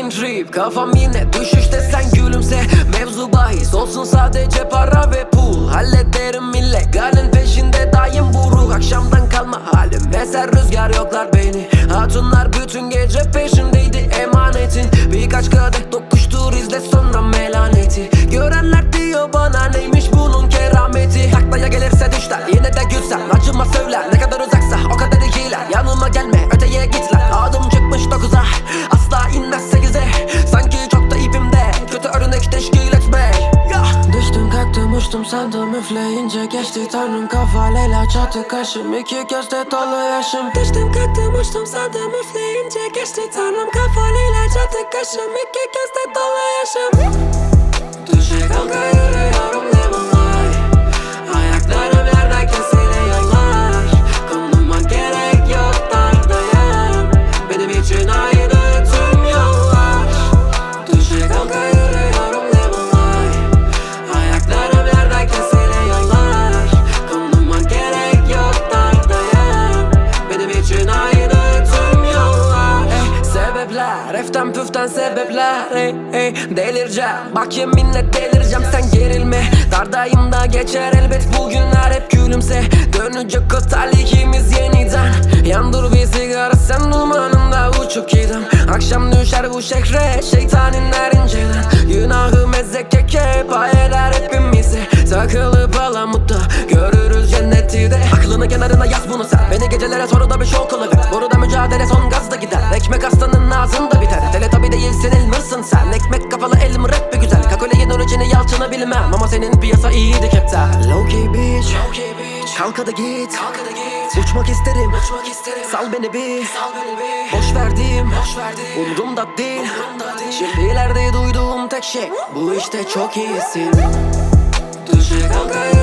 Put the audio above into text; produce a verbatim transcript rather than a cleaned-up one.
trip, kafam yine düşüşte, sen gülümse. Mevzu bahis olsun sadece para ve pul. Hallederim illegalin peşinde daim bu ruh. Akşamdan kalma halim eser rüzgar, yoklar beni. Hatunlar bütün gece peşindeydi emanetin. Birkaç kadeh dokuştur, izle sonra melaneti. Görenler diyor bana neymiş bunun kerameti. Taklaya gelirse düşler, yine de gülsen acıma söyler. Ne kadar uzaksa o kadar iyiler. Yanıma gelme, öteye git lan. Adım çıkmış dokuza, asla inmez sekize. Sanki çok da ipimde, kötü örnek teşkil etmek. Düştüm kalktım uçtum sandım, üfleyince geçti tanrım. Kafayla çatı kaşım, iki gözde dolu yaşım. Düştüm kalktım uçtum sandım, üfleyince geçti tanrım. Kafayla çatı kaşım, iki gözde dolu yaşım. Düşe kalka yürüyorum lemon light. Ayaklarım yerden kesiliyorlar. Konuma gerek yok dardayım. Benim için aynı tüm yollar. Düşe kalka yürüyorum lemon light. Ayaklarım yerden kesiliyorlar. Konuma gerek yok dardayım. Benim için aynı tüm yollar. Ey, sebepler, eften püften sebepler. Ey, ey, delireceğim, bak yeminle delireceğim, sen gerilme. Dardayım da geçer elbet bu günler, hep gülümse. Dönecek o talihimiz yeniden. Yandır bir sigara, sen dumanında uçup gidem. Akşam düşer bu şehre şeytaninler inceden. Günahı meze keke pay eder hepimizi. Takılıp alamutta görürüz cenneti de. Aklını kenarına yaz bunu sen, beni gecelere sonra da bir şok oluver. Burada mücadele son gazda gider. Ekmek hastanın ağzında biter. Teletabi değilsin elmırsın sen. Ekmek kafalı elim rap bir güzel. Kakoleyin orijini yalçını bilmem, ama senin piyasa iyiydi kepten. Low key bitch, kalk hadi git, kalk hadi git. Uçmak isterim, uçmak isterim. Sal beni bir, sal beni bir. Boş verdim, boş verdim. Umrumda değil, umrumda değil. Şimdilerde duyduğum tek şey, bu işte çok iyisin. Düşe kalk